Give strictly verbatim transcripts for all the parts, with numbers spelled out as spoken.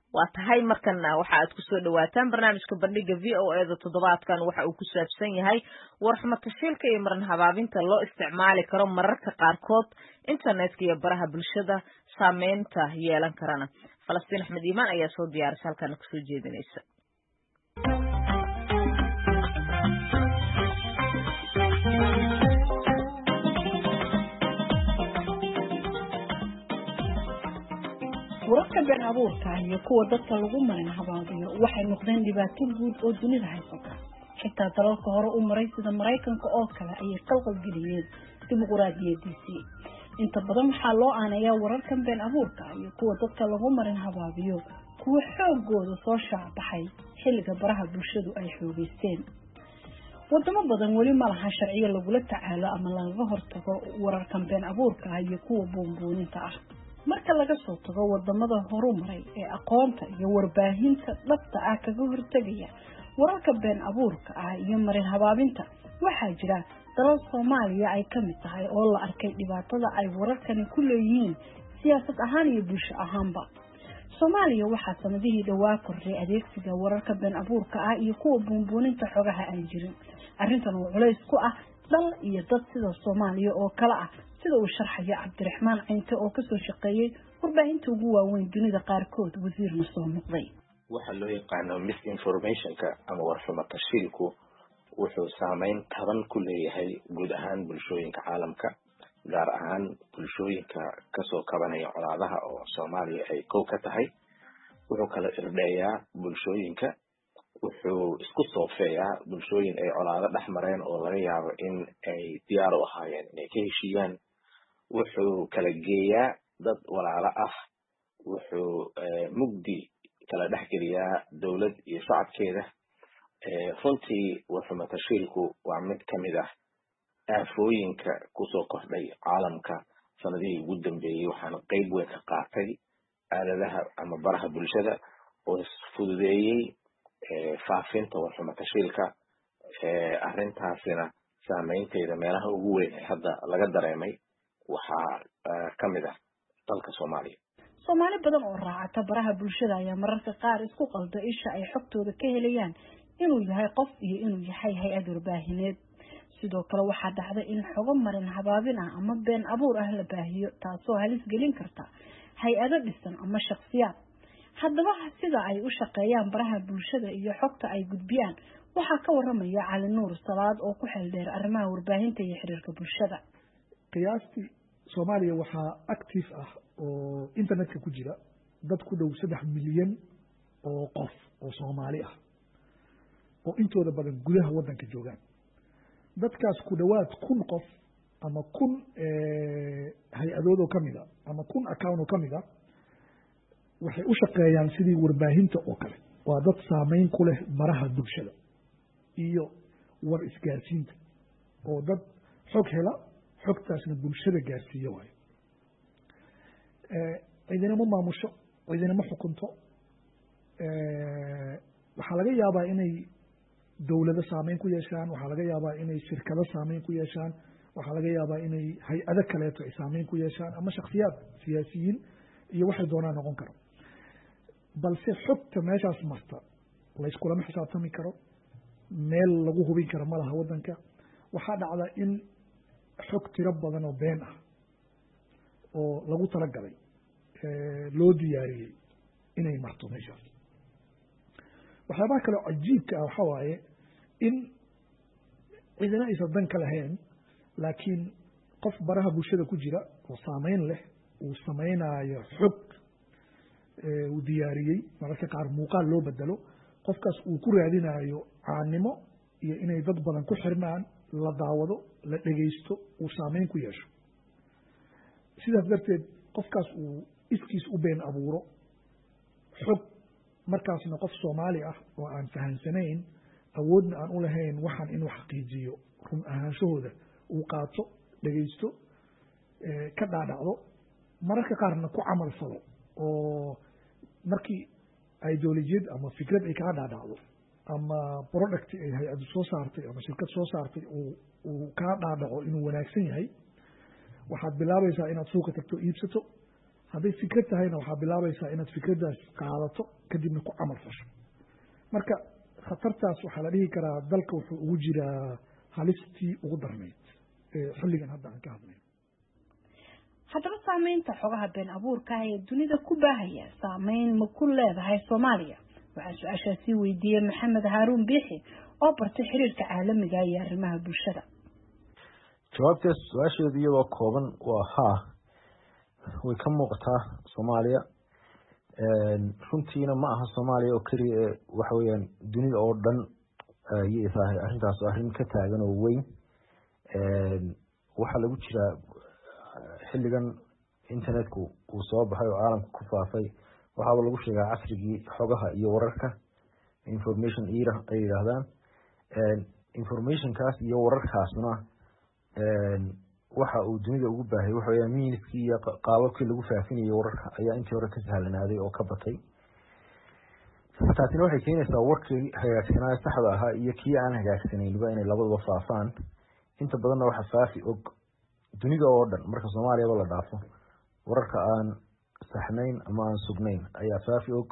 waa tahay markana waxa aad ku soo dhawaataan barnaamijka bandhiga V O A da toddobaadkan waxa uu ku saabsan yahay warxuma tashiilka iyo maran habaabinta loo isticmaali karo mararka qaarkood internetka iyo baraha bulshada saameynta yeelan karana Falastiin Axmed Iimaan ayaa soo diyaarisay halkan ku soo jeedinaysa wararka been abuurka iyo kuwa dadka lagu marin habaabiyo waxay noqdeen dhibaato guud oo dunida haysata xitaa dalalka hore u maray sida Mareykanka oo kale ayay qalqal geliyeen dimuqraadiyadiisii inta badan waxaa loo aanayaa wararka been abuurka iyo kuwa dadka lagu marin habaabiyo kuwa xoogooda soo shaabaxay xilliga baraha bulshadu ay xoogeysteen wadamo badan weli ma laha sharciyo lagula tacaalo ama laga hortago wararka been abuurka iyo kuwa boonbooninta ah marka laga soo tago wadamada horumaray ee aqoonta iyo warbaahinta dhabta ah kaga hortagaya wararka been abuurka ah iyo marin habaabinta waxaa jira dalal Soomaaliya ay kamid tahay oo la arkay dhibaatada ay wararkani ku leeyihiin siyaasad ahaan iyo bulsho ahaanba Soomaaliya waxaa sanadihii dhawaa kordhay adeegsiga wararka been abuurka ah iyo kuwa boonbooninta xogaha aan jirin arrintan oo culays ku ah dal iyo dad sida Soomaaliya oo kala ah sida uu sharxaya Cabdiraxmaan Cinte oo ka soo shaqeeyay warbaahinta ugu waaweyn dunida qaarkood wasiirna soo noqday waxa loo yaqaan misinformation-ka ama warxuma tashiilku wuxuu saameyn taban ku leeyahay guud ahaan bulshooyinka caalamka gaar ahaan bulshooyinka ka soo kabanaya colaadaha oo Soomaaliya ay kow ka tahay wuxuu kala irdheeyaa bulshooyinka wuxuu isku soofeeyaa bulshooyin ay colaado dhexmareen oo laga yaabo in ay diyaar u ahaayeen inay ka heshiiyaan wuxuu kala geeyaa dad walaalo ah wuxuu mugdi kala dhexgeliyaa dawlad iyo shacabkeeda runtii warxuma tashiilku waa mid ka mid ah aafooyinka kusoo kordhay caalamka sanadihii ugu dambeeyey waxaana qayb weyn ka qaatay aaladaha ama baraha bulshada oo fududeeyey faafinta warxuma tashiilka arrintaasina saameynteeda meelaha ugu weyn ee hadda laga dareemay waxaa ka mid ah dalka Soomaaliya Soomaali badan oo raacata baraha bulshada ayaa mararka qaar isku qalda isha ay xogtooda ka helayaan inuu yahay qof iyo inuu yahay hay'ad warbaahineed sidoo kale waxaa dhacday in xogo marin habaabin ah ama been abuur ah la baahiyo taasoo halis gelin karta hay'ado dhisan ama shakhsiyaad haddaba sida ay u shaqeeyaan baraha bulshada iyo xogta ay gudbiyaan waxaa ka waramaya Cali Nuur Salaad oo ku xil dheer arrimaha warbaahinta iyo xiriirka bulshada qiyaastii Soomaaliya waxaa active ah oo internetka ku jira dad ku dhow saddex milyan oo qof oo Soomaali ah oo intooda badan gudaha wadanka joogaan dadkaas ku dhawaad kun qof ama kun hay-adood oo kamid ah ama kun account oo kamid ah waxay u shaqeeyaan sidii warbaahinta oo kale waa dad saameyn ku leh baraha bulshada iyo war isgaarsiinta oo dad xog hela xogtaasna bulshada gaarsiiyo waayo cidina ma maamusho cidina ma xukunto waxaa laga yaabaa inay dowlado saameyn ku yeeshaan waxaa laga yaabaa inay shirkado saameyn ku yeeshaan waxaa laga yaabaa inay hay-ado kaleeto ay saameyn ku yeeshaan ama shakhsiyaad siyaasiyiin iyo waxay doonaan noqon karo balse xogta meeshaas marta layskulama xisaabtami karo meel lagu hubin karo ma laha wadanka waxaa dhacda in xog tiro badan oo been ah oo lagu talagalay loo diyaariyey inay marto meeshaas waxyaabaha kale cajiibka ah waxaa waaye in cidina aysan dan ka lahayn laakiin qof baraha bulshada ku jira oo saameyn leh uu samaynayo xog uu diyaariyey mararka qaar muuqaal loo bedelo qofkaas uu ku raadinayo caanimo iyo inay dad badan ku xirmaan la daawado la dhegaysto uu saameyn ku yeesho sidaas darteed qofkaas uu iskiis u been abuuro xog markaasna qof Soomaali ah oo aan fahansanayn awoodna aan u lahayn waxaan inuu xaqiijiyo run ahaanshahooda uu qaato dhegaysto ka dhaadhacdo mararka qaarna ku camal falo oo markii ideolojiyad ama fikrad ay kaga dhaadhacdo ama product ay hay-adu soo saartay ama shirkad soo saartay uu kaa dhaadhaco inuu wanaagsan yahay waxaad bilaabaysaa inaad suuqa tagto iibsato hadday fikrad tahayna waxaa bilaabaysaa inaad fikraddaas qaadato kadibna ku camal fasho marka khatartaas waxaa la dhihi karaa dalka wuxuu ugu jiraa halistii ugu darnayd xilligan hadda aan ka hadlayno haddaba saameynta xogaha been abuurka ah ee dunida ku baahaya saameyn ma ku leedahay Soomaaliya waxaa su-aashaasi weydiiyey Maxamed Haaruun Biixi oo bartay xiriirka caalamiga iyo arrimaha bulshada jawaabta su-aasheedu iyadoo kooban waa haa way ka muuqataa Soomaaliya runtiina ma aha Soomaaliya oo kaliya waxa weeyaan dunida oo dhan ayay tahay arrintaas arrin ka taagan oo weyn waxa lagu jira xilligan internetku uu soo baxay oo caalamka ku faafay waxaa lagu sheegaa casrigii xogaha iyo wararka information era ay yiraahdaan informationkaas iyo wararkaasna waxa uu dunida ugu baahay waxa weeyaan miiskii iyo qaababkii lagu faafinayo wararka ayaa intii hore ka sahlanaaday oo ka batay taasina waxay keenaysaa warkii hagaagsanaa saxda ahaa iyo kii aan hagaagsanaynba inay labaduba faafaan inta badanna waxa faafi og dunida oo dhan marka Soomaaliya la dhaafo wararka aan saxnayn ama aan sugnayn ayaa faafi og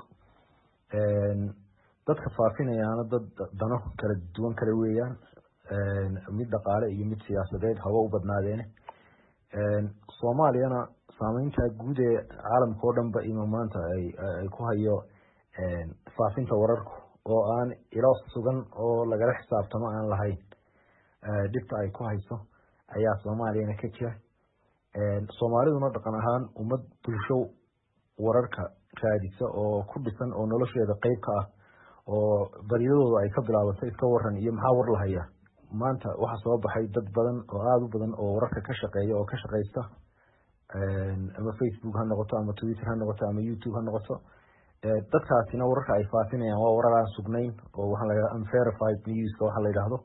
dadka faafinayaana dad dano kala duwan kala weeyaan mid dhaqaale iyo mid siyaasadeed hawa u badnaadeen Soomaaliyana saameynta guud ee caalamka oo dhanba ima maanta ay ay ku hayo faafinta wararku oo aan ilo sugan oo laga xisaabtamo aan lahayn dhibta ay ku hayso ayaa Soomaaliyana ka jira Soomaaliduna dhaqan ahaan ummad bulsho wararka raadisa oo ku dhisan oo nolosheeda qayb ka ah oo bariyadooda ay ka bilaabatay iska waran iyo maxaa war la hayaa maanta waxa soo baxay dad badan oo aad u badan oo wararka ka shaqeeya oo ka shaqeysta ama Facebook ha noqoto ama Twitter ha noqoto ama YouTube ha noqoto dadkaasina wararka ay faafinayaan waa warar aan sugnayn oo waxa la yiraahdo unverified news waxa la yiraahdo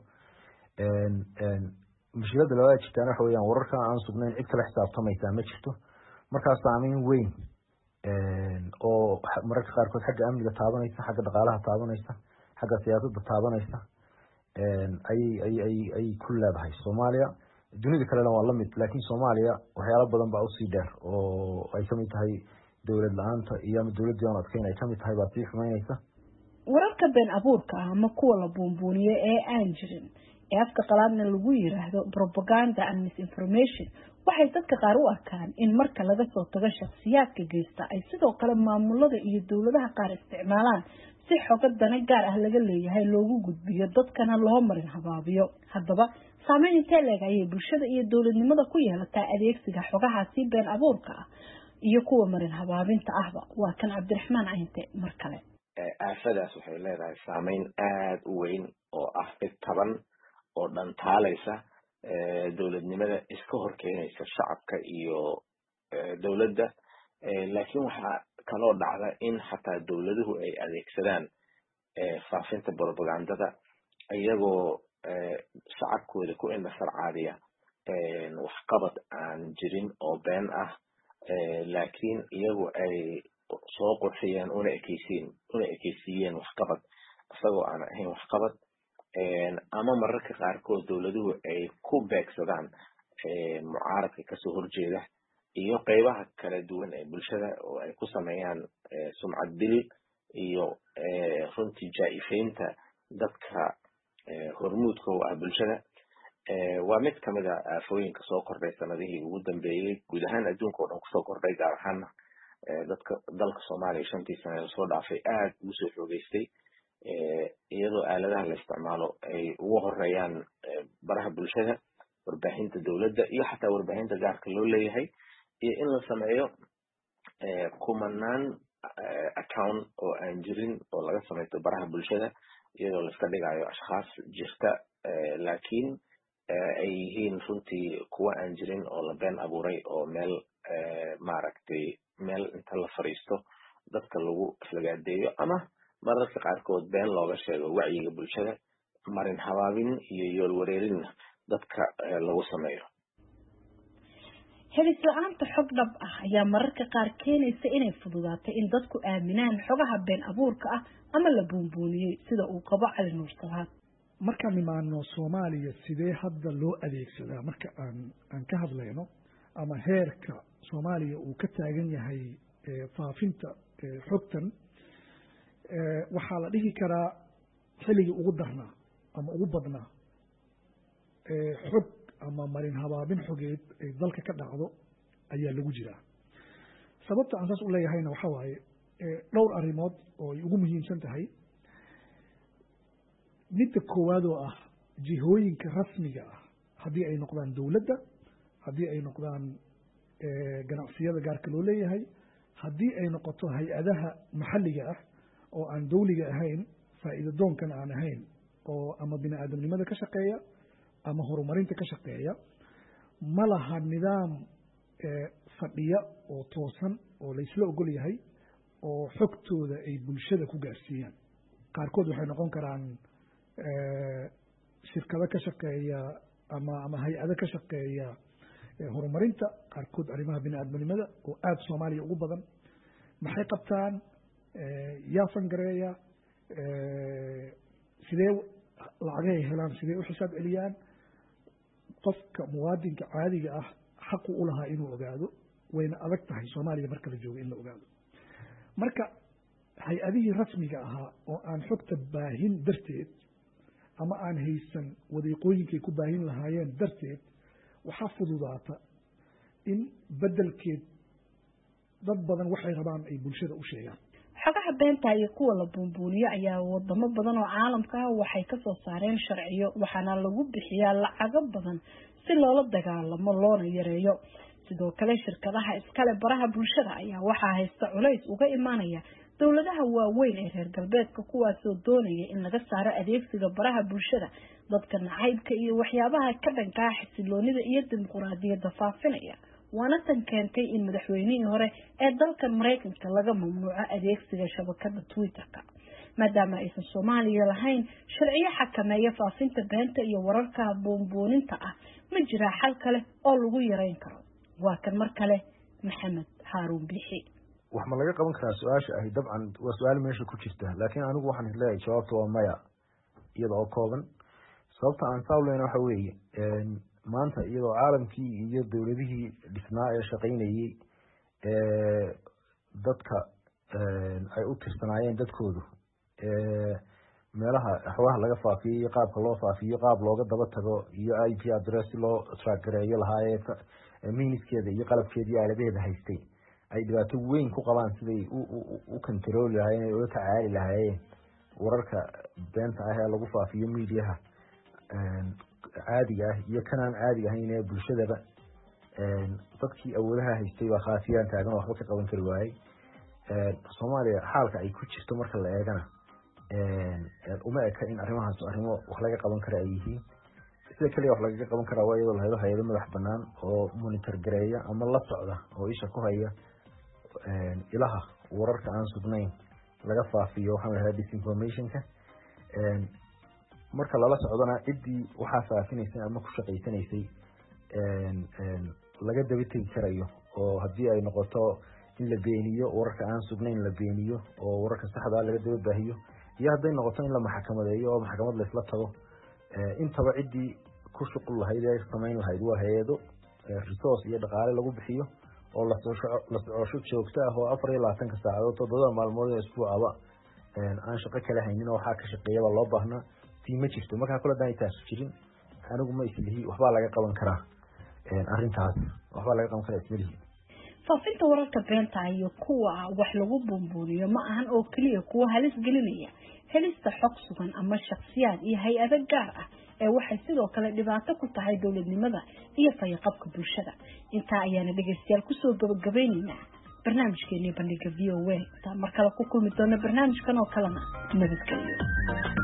mushkilada labaad jirtaan waxa weeyaan wararka aan sugnayn cid kale xisaabtamaysa ma jirto markaas saameyn weyn oo mararka qaarkood xagga amniga taabanaysa xagga dhaqaalaha taabanaysa xagga siyaasadda taabanaysa ay ay ay ay ku leedahay Soomaaliya dunida kalena waa la mid laakiin Soomaaliya waxyaalo badan baa u sii dheer oo ay kamid tahay dawlad la'aanta iyo dawladda aan adkeyn ay kamid tahay baa sii xumaynaysa wararka been abuurka ama kuwa la buunbuuniyo ee aan jirin ee afka qalaadna lagu yiraahdo propaganda and misinformation waxay dadka qaar u arkaan in marka laga soo tago shakhsiyaadka geysta ay sidoo kale maamulada iyo dawladaha qaar isticmaalaan si xogadana gaar ah laga leeyahay loogu gudbiyo dadkana loo marin habaabiyo haddaba saameyn intee leeg ayay bulshada iyo dawladnimada ku yeelataa adeegsiga xogahaasi been abuurka ah iyo kuwa marin habaabinta ahba waa kan Cabdiraxmaan Cinte mar kale aafadaas waxay leedahay saameyn aad u weyn oo ah mid taban oo dhantaalaysa dawladnimada iska horkeenaysa shacabka iyo dawladda laakiin waxaa kaloo dhacda in xataa dawladuhu ay adeegsadaan faafinta propagandada iyagoo shacabkooda ku indhasar caadiya waxqabad aan jirin oo been ah laakiin iyagu ay soo qurxiyeen una ekeysiin una ekeysiiyeen waxqabad isagoo aan ahayn waxqabad ama mararka qaarkood dawladuhu ay ku beegsadaan mucaaradka kasoo horjeeda iyo qaybaha kala duwan ee bulshada oo ay ku sameeyaan sumcad dil iyo runtii jaa'ifaynta dadka hormuudka u ah bulshada waa mid kamid ah aafooyinka soo kordhay sanadihii ugu dambeeyay guud ahaan adduunka oo dhan kusoo kordhay gaar ahaana dadka dalka Soomaaliya shantii sano soo dhaafay aad ugu soo xoogeystay iyadoo aaladaha la isticmaalo ay ugu horeeyaan baraha bulshada warbaahinta dawladda iyo xataa warbaahinta gaarka loo leeyahay iyo in la sameeyo kumanaan account oo aan jirin oo laga sameeyo baraha bulshada iyadoo la iska dhigayo ashkhas jirta laakiin ay yihiin runtii kuwa aan jirin oo la been abuuray oo meel maaragtay meel inta la fariisto dadka lagu islagaadeeyo ama mararka qaarkood been looga sheego wacyiga bulshada marin habaabin iyo yool wareerin dadka lagu sameeyo helis la'aanta xog dhab ah ayaa mararka qaar keenaysa inay fududaato in dadku aaminaan xogaha been abuurka ah ama la buunbuuniyey sida uu qabo Cali Nuur Salaad markaan imaano Soomaaliya sidee hadda loo adeegsadaa marka aan aan ka hadlayno ama heerka soomaaliya uu ka taagan yahay faafinta xogtan waxaa la dhihi karaa xilligii ugu darnaa ama ugu badnaa xog ama marin habaabin xogeed ay dalka ka dhacdo ayaa lagu jiraa sababta aan saas u leeyahayna waxaa waaye dhowr arrimood oo ay ugu muhiimsan tahay midda koowaad oo ah jihooyinka rasmiga ah haddii ay noqdaan dowladda haddii ay noqdaan ganacsiyada gaarka loo leeyahay haddii ay noqoto hay-adaha maxalliga ah oo aan dawliga ahayn faa'iida doonkana aan ahayn oo ama bini aadamnimada ka shaqeeya ama horumarinta ka shaqeeya ma laha nidaam fadhiya oo toosan oo laysla ogol yahay oo xogtooda ay bulshada ku gaarsiiyaan qaarkood waxay noqon karaan shirkado ka shaqeeya ama ama hay-ado ka shaqeeya horumarinta qaarkood arrimaha bini aadamnimada oo aada soomaaliya ugu badan maxay qabtaan yaa fangareeya sidee lacagahay helaan sidee u xisaab celiyaan qofka muwaadinka caadiga ah xaqu u lahaa inuu ogaado wayna adag tahay soomaaliya marka la joogo in la ogaado marka hay-adihii rasmiga ahaa oo aan xogta baahin darteed ama aan haysan wadiiqooyinkay ku baahin lahaayeen darteed waxaa fududaata in beddelkeed dad badan waxay rabaan ay bulshada u sheegaan xogaha beenta iyo kuwa la buunbuuniyo ayaa wadamo badan oo caalamka ah waxay ka soo saareen sharciyo waxaana lagu bixiyaa lacago badan si loola dagaalamo loona yareeyo sidoo kale shirkadaha iskale baraha bulshada ayaa waxaa haysta culays uga imaanaya dowladaha waaweyn ee reer galbeedka kuwaasoo doonaya in laga saaro adeegsiga baraha bulshada dadka nacaybka iyo waxyaabaha ka dhanka ah xasiloonida iyo dimuqraadiyadda faafinaya waana tan keentay in madaxweynihii hore ee dalka Mareykanka laga mamnuuco adeegsiga shabakada Twitter-ka maadaama aysan Soomaaliya lahayn sharciyo xakameeya faafinta beenta iyo wararka buunbuuninta ah ma jira xal kale oo lagu yareyn karo waa kan mar kale Maxamed Haruun Bixi wax ma laga qaban karaa su'aasha ahi dabcan waa su'aal meesha ku jirta laakiin anigu waxaan leeyahay jawaabtu waa maya iyada oo kooban sababta aan saawleena waxa weeye maanta iyadoo caalamkii iyo dowladihii dhisnaa ee shaqaynayay ee dadka ay u tirsanaayeen dadkoodu meelaha axwaha laga faafiyo iyo qaabka loo faafiyo qaab looga daba tago iyo I P address loo track gareeyo lahaayee miniskeeda iyo qalabkeeda iyo aaladaheeda haystay ay dhibaato weyn ku qabaan siday u control lahaayeen oo ka caali lahaayeen wararka beenta ah ee lagu faafiyo meediyaha caadiga ah iyo kanaan caadiga ahayn ee bulshadaba dadkii awoodaha haystay waa khaasiyaan taagan waxba ka qaban kari waayey Soomaaliya xaalka ay ku jirto marka la eegana uma eka in arrimahaas arrimo wax laga qaban kara ay yihiin sida kaliya wax laga qaban karaa waa iyadoo la helo hay'ado madax bannaan oo monitor gareeya ama la socda oo isha ku haya ilaha wararka aan sugnayn laga faafiyo waxaan lahaa disinformationka marka lala socdana ciddii waxaa faafinaysay ama ku shaqaysanaysay laga daba tegi karayo oo haddii ay noqoto in la beeniyo wararka aan sugnayn la beeniyo oo wararka saxda ah laga daba baahiyo iyo hadday noqoto in la maxkamadeeyo oo maxkamad la isla tago intaba ciddii ku shuqul lahayd ee samayn lahayd waa hay'ado resource iyo dhaqaale lagu bixiyo oo la socosho joogto ah oo afar iyo labaatanka saacadood toddoba maalmood ee isbuucaba aan shaqo kale haynin oo waxaa ka shaqeeyaba loo baahnaa tii ma jirto markaa kula daan taas jirin anigu ma islihi waxbaa laga qaban karaa arrintaas waxbaa laga qaban karaa islihi faafinta wararka beenta iyo kuwa wax lagu buunbuuniyo ma ahan oo kaliya kuwa halis gelinaya helista xog sugan ama shakhsiyaad iyo hay'ado gaar ah ee waxay sidoo kale dhibaato ku tahay dawladnimada iyo fayqabka bulshada inta ayaana dhageystayaal ku soo gabagabeynayna barnaamijkeena bandhiga V O A ta markale ku kulmi doona barnaamijkan oo kalena nabadgelyo